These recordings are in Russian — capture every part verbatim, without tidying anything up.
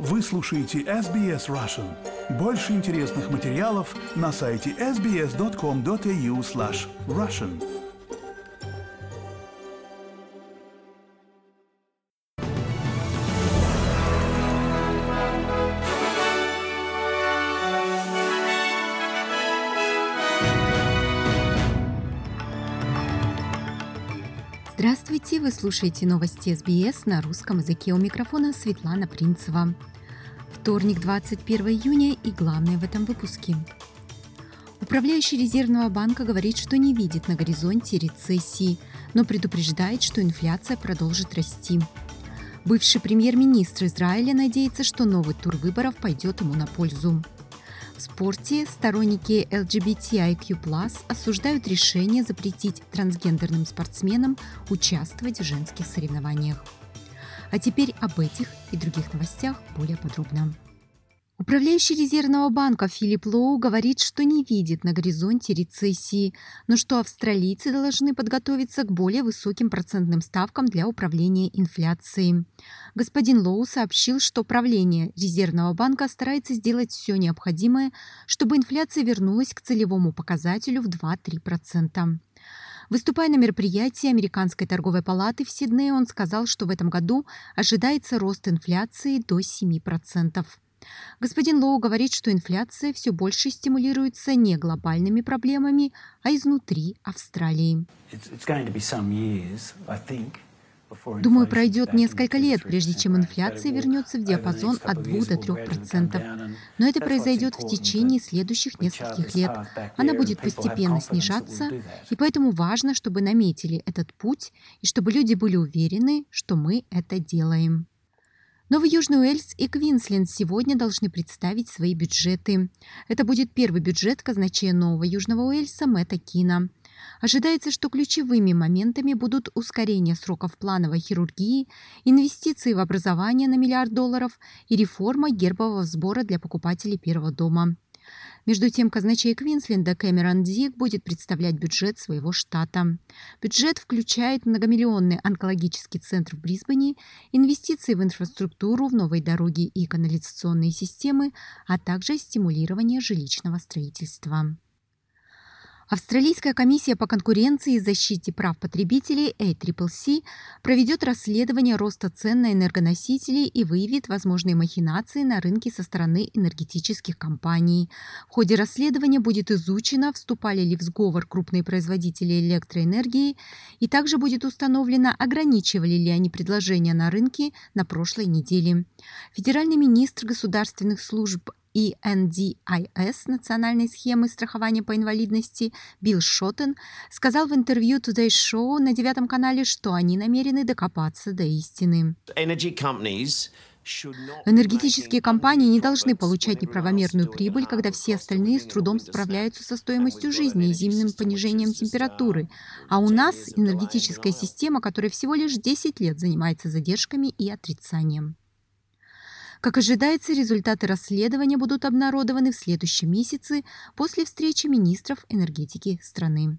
Вы слушаете эс би эс Russian. Больше интересных материалов на сайте эс би эс точка ком точка эй ю слэш Russian. Здравствуйте, вы слушаете новости эс би эс на русском языке. У микрофона Светлана Принцева. Вторник, двадцать первого июня, и главное в этом выпуске. Управляющий Резервного банка говорит, что не видит на горизонте рецессии, но предупреждает, что инфляция продолжит расти. Бывший премьер-министр Израиля надеется, что новый тур выборов пойдет ему на пользу. В спорте сторонники эл джи би ти ай кью плюс осуждают решение запретить трансгендерным спортсменам участвовать в женских соревнованиях. А теперь об этих и других новостях более подробно. Управляющий Резервного банка Филипп Лоу говорит, что не видит на горизонте рецессии, но что австралийцы должны подготовиться к более высоким процентным ставкам для управления инфляцией. Господин Лоу сообщил, что правление Резервного банка старается сделать все необходимое, чтобы инфляция вернулась к целевому показателю в два-три процента. Выступая на мероприятии Американской торговой палаты в Сиднее, он сказал, что в этом году ожидается рост инфляции до семи процентов. Господин Лоу говорит, что инфляция все больше стимулируется не глобальными проблемами, а изнутри Австралии. Думаю, пройдет несколько лет, прежде чем инфляция вернется в диапазон от двух до трёх процентов. Но это произойдет в течение следующих нескольких лет. Она будет постепенно снижаться, и поэтому важно, чтобы наметили этот путь, и чтобы люди были уверены, что мы это делаем. Новый Южный Уэльс и Квинсленд сегодня должны представить свои бюджеты. Это будет первый бюджет казначея Нового Южного Уэльса Мэтта Кина. Ожидается, что ключевыми моментами будут ускорение сроков плановой хирургии, инвестиции в образование на миллиард долларов и реформа гербового сбора для покупателей первого дома. Между тем, казначей Квинсленда Кэмерон Дик будет представлять бюджет своего штата. Бюджет включает многомиллионный онкологический центр в Брисбене, инвестиции в инфраструктуру, в новые дороги и канализационные системы, а также стимулирование жилищного строительства. Австралийская комиссия по конкуренции и защите прав потребителей эй си си си проведет расследование роста цен на энергоносители и выявит возможные махинации на рынке со стороны энергетических компаний. В ходе расследования будет изучено, вступали ли в сговор крупные производители электроэнергии, и также будет установлено, ограничивали ли они предложения на рынке на прошлой неделе. Федеральный министр государственных служб и эн ди ай эс национальной схемы страхования по инвалидности Билл Шоттен сказал в интервью Today Show на девятом канале, что они намерены докопаться до истины. Энергетические компании не должны получать неправомерную прибыль, когда все остальные с трудом справляются со стоимостью жизни и зимним понижением температуры. А у нас энергетическая система, которая всего лишь десять лет занимается задержками и отрицанием. Как ожидается, результаты расследования будут обнародованы в следующем месяце после встречи министров энергетики страны.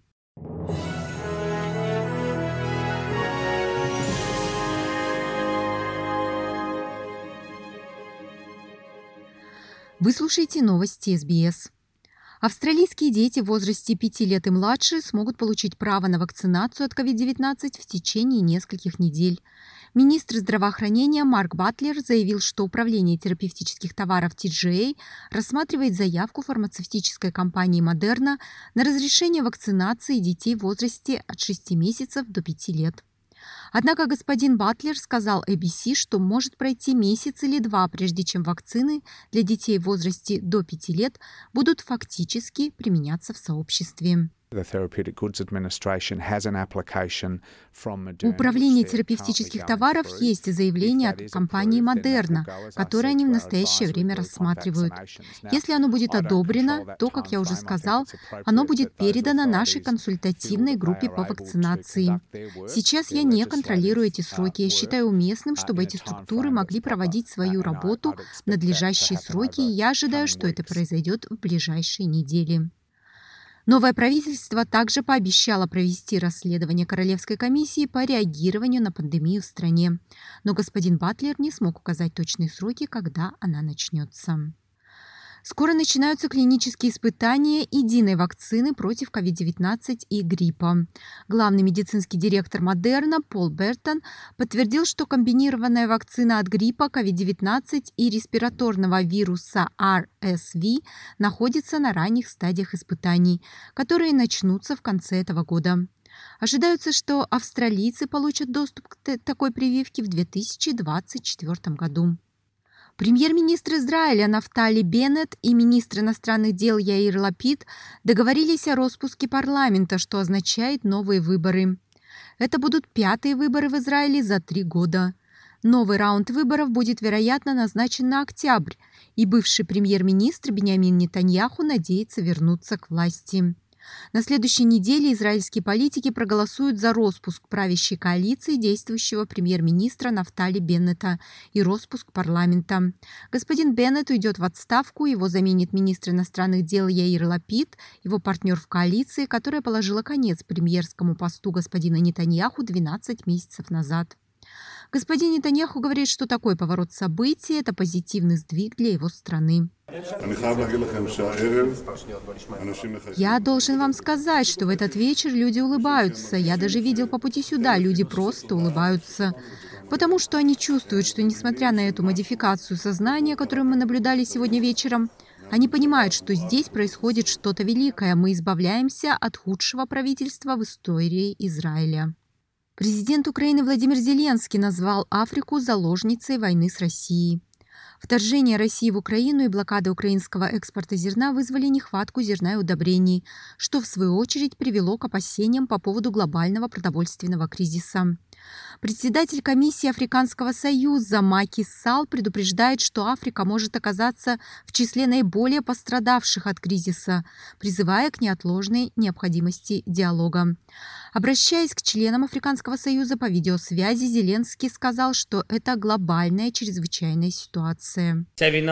Вы слушаете новости эс би эс. Австралийские дети в возрасте пяти лет и младше смогут получить право на вакцинацию от ковид девятнадцать в течение нескольких недель. Министр здравоохранения Марк Батлер заявил, что Управление терапевтических товаров ти джи эй рассматривает заявку фармацевтической компании Moderna на разрешение вакцинации детей в возрасте от шести месяцев до пяти лет. Однако господин Батлер сказал эй би си, что может пройти месяц или два, прежде чем вакцины для детей в возрасте до пяти лет будут фактически применяться в сообществе. У Управления терапевтических товаров есть заявление от компании Moderna, которое они в настоящее время рассматривают. Если оно будет одобрено, то, как я уже сказал, оно будет передано нашей консультативной группе по вакцинации. Сейчас я не контролирую эти сроки. Я считаю уместным, чтобы эти структуры могли проводить свою работу в надлежащие сроки, и я ожидаю, что это произойдет в ближайшие недели. Новое правительство также пообещало провести расследование Королевской комиссии по реагированию на пандемию в стране. Но господин Батлер не смог указать точные сроки, когда она начнется. Скоро начинаются клинические испытания единой вакцины против ковид девятнадцать и гриппа. Главный медицинский директор Модерна Пол Бертон подтвердил, что комбинированная вакцина от гриппа, ковид девятнадцать и респираторного вируса эр эс ви находится на ранних стадиях испытаний, которые начнутся в конце этого года. Ожидается, что австралийцы получат доступ к такой прививке в две тысячи двадцать четвёртом году. Премьер-министр Израиля Нафтали Беннет и министр иностранных дел Яир Лапид договорились о распуске парламента, что означает новые выборы. Это будут пятые выборы в Израиле за три года. Новый раунд выборов будет, вероятно, назначен на октябрь, и бывший премьер-министр Биньямин Нетаньяху надеется вернуться к власти. На следующей неделе израильские политики проголосуют за распуск правящей коалиции действующего премьер-министра Нафтали Беннета и распуск парламента. Господин Беннет уйдет в отставку, его заменит министр иностранных дел Яир Лапид, его партнер в коалиции, которая положила конец премьерскому посту господина Нетаньяху двенадцать месяцев назад. Господин Нетаньяху говорит, что такой поворот событий – это позитивный сдвиг для его страны. Я должен вам сказать, что в этот вечер люди улыбаются. Я даже видел по пути сюда, люди просто улыбаются. Потому что они чувствуют, что несмотря на эту модификацию сознания, которую мы наблюдали сегодня вечером, они понимают, что здесь происходит что-то великое. Мы избавляемся от худшего правительства в истории Израиля. Президент Украины Владимир Зеленский назвал Африку заложницей войны с Россией. Вторжение России в Украину и блокада украинского экспорта зерна вызвали нехватку зерна и удобрений, что в свою очередь привело к опасениям по поводу глобального продовольственного кризиса. Председатель комиссии Африканского союза Маки Салл предупреждает, что Африка может оказаться в числе наиболее пострадавших от кризиса, призывая к неотложной необходимости диалога. Обращаясь к членам Африканского союза по видеосвязи, Зеленский сказал, что это глобальная чрезвычайная ситуация.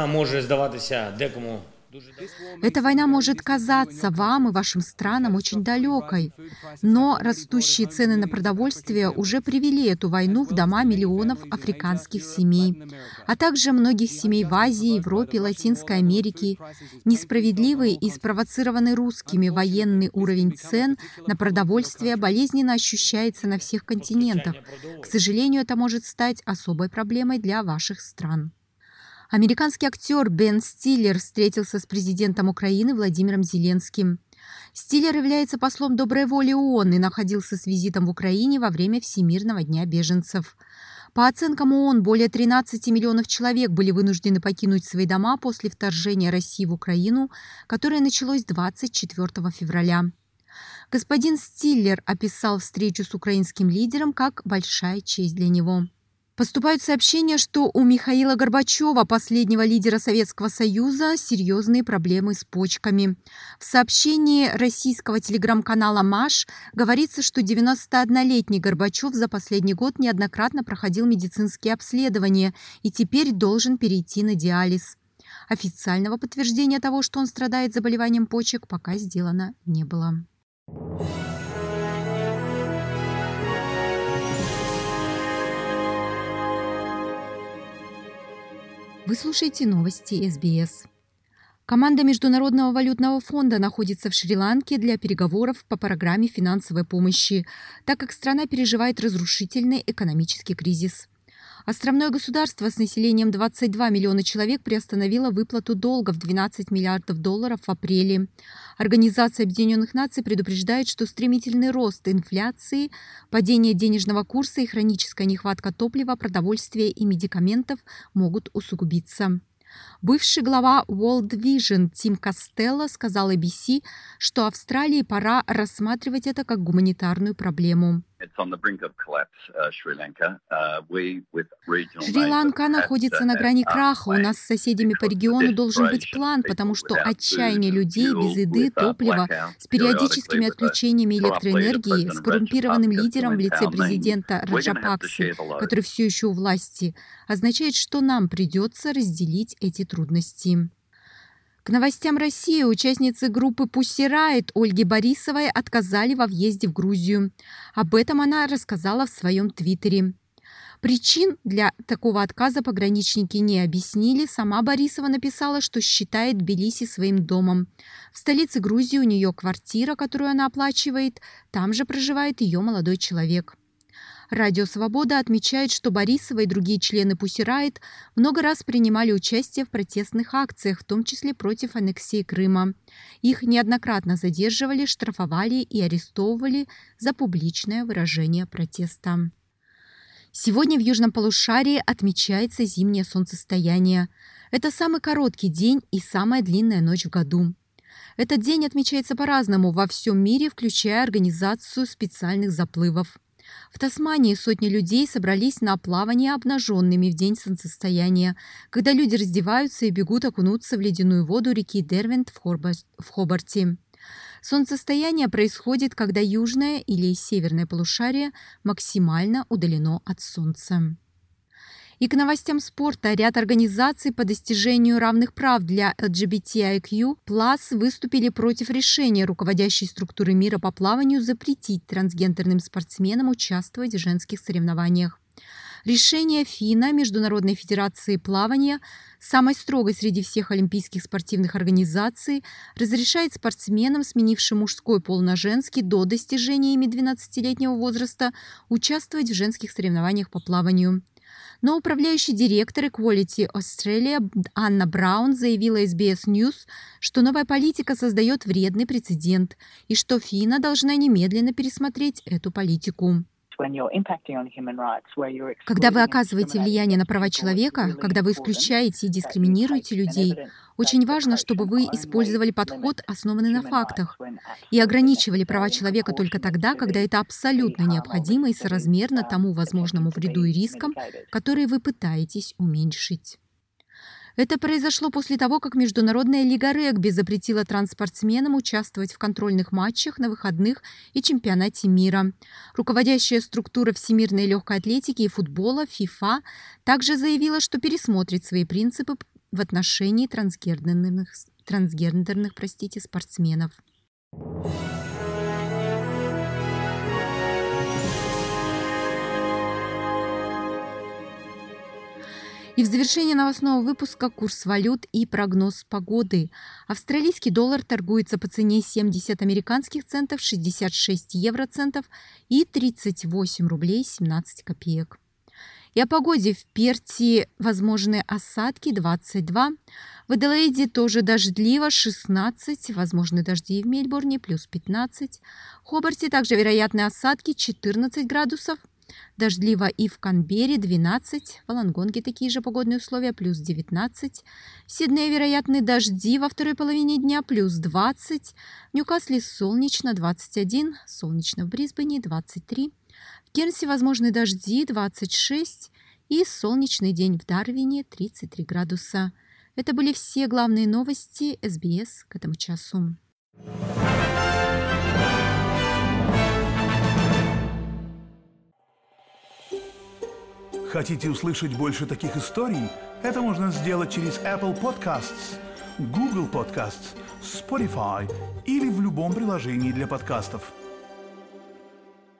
Эта война может казаться вам и вашим странам очень далекой, но растущие цены на продовольствие уже привели эту войну в дома миллионов африканских семей, а также многих семей в Азии, Европе, Латинской Америке. Несправедливый и спровоцированный русскими военный уровень цен на продовольствие болезненно ощущается на всех континентах. К сожалению, это может стать особой проблемой для ваших стран. Американский актер Бен Стиллер встретился с президентом Украины Владимиром Зеленским. Стиллер является послом доброй воли ООН и находился с визитом в Украине во время Всемирного дня беженцев. По оценкам ООН, более тринадцати миллионов человек были вынуждены покинуть свои дома после вторжения России в Украину, которое началось двадцать четвёртого февраля. Господин Стиллер описал встречу с украинским лидером как большая честь для него. Поступают сообщения, что у Михаила Горбачева, последнего лидера Советского Союза, серьезные проблемы с почками. В сообщении российского телеграм-канала «Маш» говорится, что девяностооднолетний Горбачев за последний год неоднократно проходил медицинские обследования и теперь должен перейти на диализ. Официального подтверждения того, что он страдает заболеванием почек, пока сделано не было. Вы слушаете новости эс би эс. Команда Международного валютного фонда находится в Шри-Ланке для переговоров по программе финансовой помощи, так как страна переживает разрушительный экономический кризис. Островное государство с населением двадцать два миллиона человек приостановило выплату долга в двенадцать миллиардов долларов в апреле. Организация Объединенных Наций предупреждает, что стремительный рост инфляции, падение денежного курса и хроническая нехватка топлива, продовольствия и медикаментов могут усугубиться. Бывший глава World Vision Тим Костелло сказал эй би си, что Австралии пора рассматривать это как гуманитарную проблему. Шри-Ланка находится на грани краха. У нас с соседями по региону должен быть план, потому что отчаяние людей без еды, топлива, с периодическими отключениями электроэнергии, с коррумпированным лидером в лице президента Раджапаксы, который все еще у власти, означает, что нам придется разделить эти трудности. К новостям России участницы группы Pussy Riot Ольге Борисовой отказали во въезде в Грузию. Об этом она рассказала в своем твиттере. Причин для такого отказа пограничники не объяснили. Сама Борисова написала, что считает Тбилиси своим домом. В столице Грузии у нее квартира, которую она оплачивает. Там же проживает ее молодой человек. Радио «Свобода» отмечает, что Борисова и другие члены Pussy Riot много раз принимали участие в протестных акциях, в том числе против аннексии Крыма. Их неоднократно задерживали, штрафовали и арестовывали за публичное выражение протеста. Сегодня в южном полушарии отмечается зимнее солнцестояние. Это самый короткий день и самая длинная ночь в году. Этот день отмечается по-разному во всем мире, включая организацию специальных заплывов. В Тасмании сотни людей собрались на плавание обнаженными в день солнцестояния, когда люди раздеваются и бегут окунуться в ледяную воду реки Дервент в Хобарте. Солнцестояние происходит, когда южное или северное полушарие максимально удалено от Солнца. И к новостям спорта. Ряд организаций по достижению равных прав для эл джи би ти ай кью плюс выступили против решения руководящей структуры мира по плаванию запретить трансгендерным спортсменам участвовать в женских соревнованиях. Решение ФИНА, Международной федерации плавания, самой строгой среди всех олимпийских спортивных организаций, разрешает спортсменам, сменившим мужской пол на женский до достижения ими двенадцатилетнего возраста, участвовать в женских соревнованиях по плаванию. Но управляющий директор Equality Australia Анна Браун заявила эс би эс News, что новая политика создает вредный прецедент и что ФИНА должна немедленно пересмотреть эту политику. Когда вы оказываете влияние на права человека, когда вы исключаете и дискриминируете людей, очень важно, чтобы вы использовали подход, основанный на фактах, и ограничивали права человека только тогда, когда это абсолютно необходимо и соразмерно тому возможному вреду и рискам, которые вы пытаетесь уменьшить. Это произошло после того, как Международная лига регби запретила трансспортсменам участвовать в контрольных матчах на выходных и чемпионате мира. Руководящая структура всемирной легкой атлетики и футбола ФИФА также заявила, что пересмотрит свои принципы в отношении трансгендерных, трансгендерных простите, спортсменов. И в завершение новостного выпуска курс валют и прогноз погоды. Австралийский доллар торгуется по цене семьдесят американских центов, шестьдесят шесть евроцентов и тридцать восемь рублей семнадцать копеек. И о погоде. В Перте возможны осадки двадцать два. В Аделаиде тоже дождливо шестнадцать. Возможны дожди и в Мельбурне плюс пятнадцать. В Хобарте также вероятны осадки четырнадцать градусов. Дождливо и в Канберре двенадцать, в Волонгонге такие же погодные условия плюс девятнадцать, в Сиднее вероятны дожди во второй половине дня плюс двадцать, в Ньюкасле солнечно двадцать один, солнечно в Брисбене двадцать три, в Кернсе возможны дожди двадцать шесть и солнечный день в Дарвине тридцать три градуса. Это были все главные новости эс би эс к этому часу. Хотите услышать больше таких историй? Это можно сделать через Apple Podcasts, Google Podcasts, Spotify или в любом приложении для подкастов.